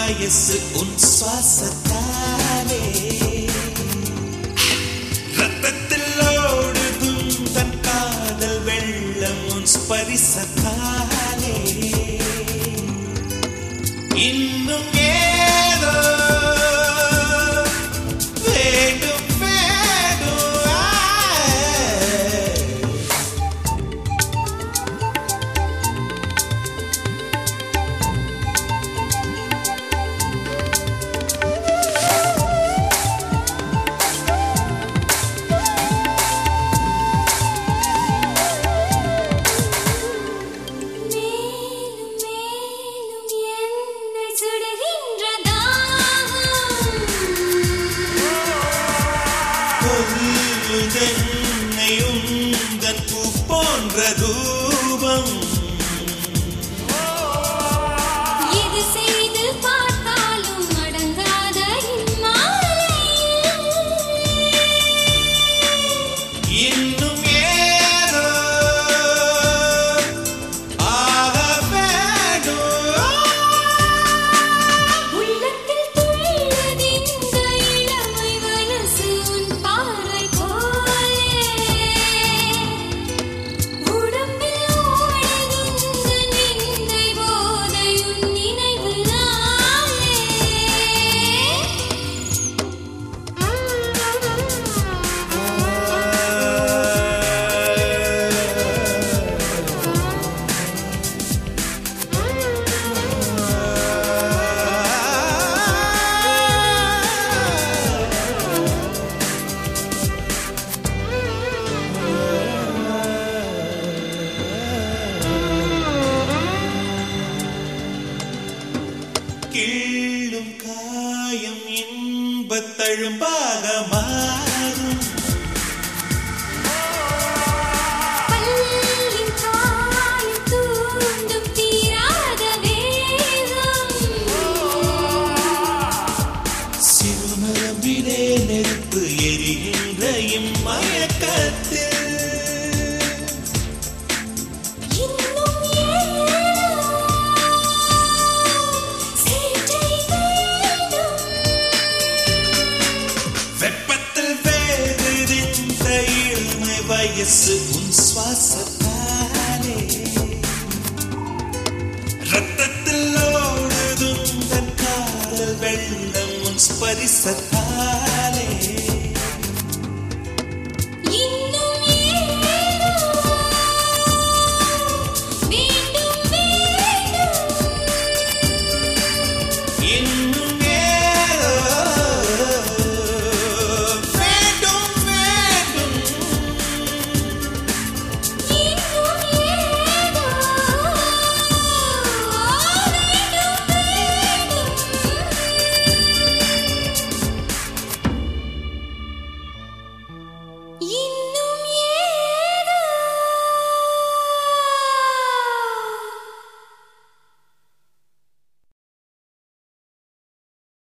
வயசு உன் சுவாசத்தாலே ரத்தத்தில் ஓடுதும் தன் காதல் வெள்ளம் உன் ஸ்பரிசத்தாலே இன்னும் ஏதோ வேண்டும் உந்தன் பூ போன்ற ரூபம் இது செய்து பார்த்தாலும் அடங்காத இன்னும் ஏதோ ஆக வேண்டும் உள்ளத்தில் துள்ளுது இந்த இளமை மனசு உன் பார்வை கிள்ளும் காயம் இன்பத் தழும்பாக மாறும் பல்லின் காயம் தூண்டும் தீராத வேகம் சிறுநரம்பிலே நெருப்பு எரிகின்ற இம்மயக்கத்தில் வெப்பத்தில் வேறுதிந்த இளமை வயசு உன் சுவாசத்தாலே ரத்தத்தில் ஓடுதும் தன் காதல் வெள்ளம் உன் ஸ்பரிசத்தாலே